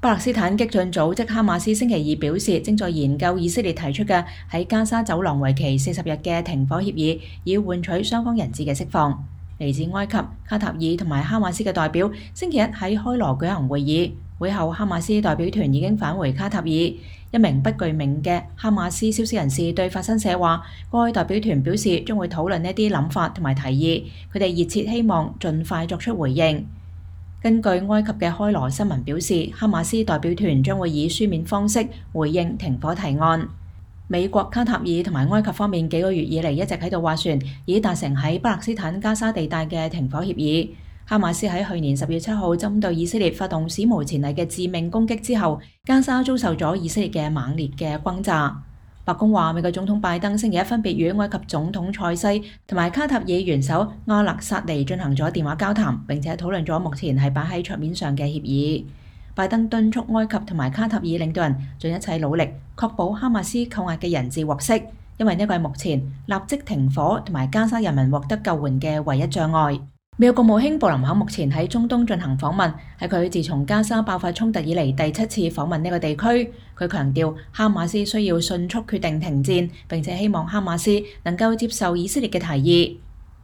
巴勒斯坦激進組織哈馬斯星期二表示，正在研究以色列提出嘅喺加沙走廊為期40日嘅停火協議，以換取雙方人質嘅釋放。嚟自埃及、卡塔爾同埋哈馬斯嘅代表星期一喺開羅舉行會議，會後哈馬斯代表團已經返回卡塔爾。一名不具名嘅哈馬斯消息人士對法新社話，該代表團表示將會討論一啲諗法同埋提議，佢哋熱切希望盡快作出回應。根據埃及嘅開羅新聞表示，哈馬斯代表團將會以書面方式回應停火提案。美國、卡塔爾同埋埃及方面幾個月以嚟一直喺度斡旋，已達成喺巴勒斯坦加沙地帶嘅停火協議。哈馬斯喺去年10月7號針對以色列發動史無前例嘅致命攻擊之後，加沙遭受咗以色列嘅猛烈嘅轟炸。白宮話，美國總統拜登星期一分別與埃及總統塞西同埋卡塔爾元首阿勒薩尼進行咗電話交談，並且討論咗目前係擺喺桌面上嘅協議。拜登敦促埃及同埋卡塔爾領導人盡一切努力，確保哈馬斯扣押嘅人質獲釋，因為呢個係目前立即停火同埋加沙人民獲得救援嘅唯一障礙。美國國務卿布林肯目前喺中東進行訪問，係佢自從加沙爆發衝突以嚟第7次訪問呢個地區。佢強調哈馬斯需要迅速決定停戰，並且希望哈馬斯能夠接受以色列嘅提議。